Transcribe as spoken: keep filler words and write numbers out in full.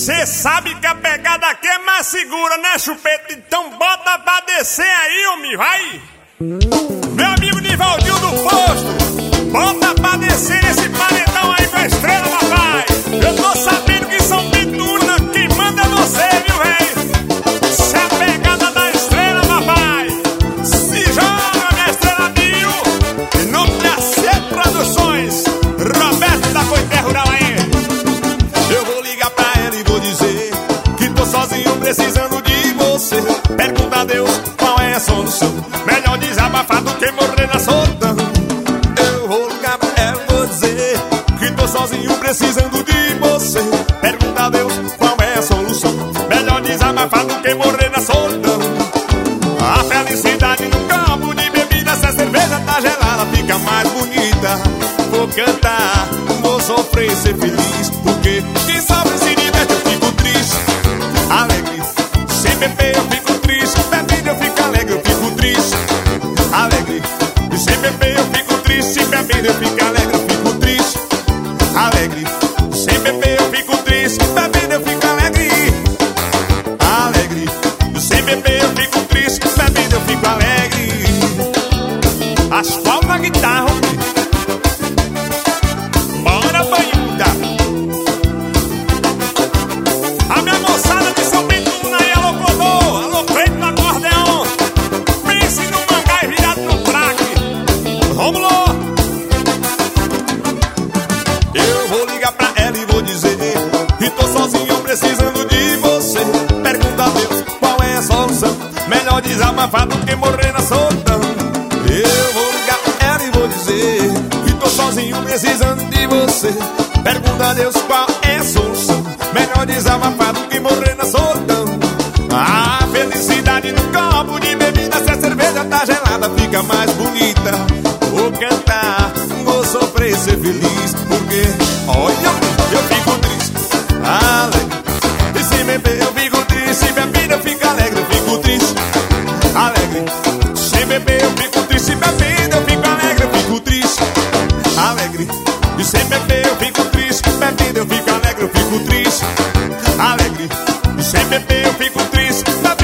Cê sabe que a pegada aqui é mais segura, né, chupeta? Então bota pra descer aí, homem, vai! Meu amigo Nivaldinho do Posto, bota pra descer esse paredão aí com a estrela, papai! Eu tô sabendo que São Pituna, quem manda é você, viu, véi? Se a pegada da estrela, papai! Se joga, minha estrela, Dio! Em nome da C Produções, Roberto da Coité Rural aí! Eu vou ligar pra ela e vou dizer que tô sozinho precisando de você. Pergunta a Deus qual é a solução. Melhor desabafar do que morrer na solidão. Eu vou ligar pra ela e vou dizer que tô sozinho precisando de você. Pergunta a Deus qual é a solução. Melhor desabafar do que morrer na solidão. A felicidade no copo de bebida, se a cerveja tá gelada fica mais bonita. Vou cantar, vou sofrer, ser feliz, porque quem sofre se diverte, eu fico triste, alegre. Sem beber eu fico triste, bebendo eu fico alegre, eu fico triste, alegre. Sem beber eu fico triste, bebendo eu fico alegre, eu fico triste, alegre. Sem beber eu fico triste, bebendo eu fico alegre, alegre. Sem beber eu fico triste, bebendo eu fico alegre. Asfalto na guitarra, bora banhuda. A minha moçada de São Pituna aí, alô Clodô, alô Cleito no acordeão. Pense no mangá e virado no traque. Vamos lá. Eu vou ligar pra ela e vou dizer que tô sozinho precisando de você. Pergunta a Deus qual é a solução. Melhor desabafar do que morrer na solidão. Eu vou ligar pra ela e vou dizer que tô sozinho precisando de você. Pergunta a Deus qual é a solução. Melhor desabafar do que morrer na solidão. A felicidade no copo de bebida, se a cerveja tá gelada fica mais bonita. Vou cantar, vou sofrer, ser feliz, porque olha, eu fico triste, alegre. E se beber eu fico triste, se bebida eu fico alegre, eu fico triste, alegre. Se beber eu fico triste, bebida eu fico alegre, eu fico triste, alegre. E sem beber eu fico triste, bebida eu fico alegre, eu fico triste, alegre. E sem beber eu fico triste, bebida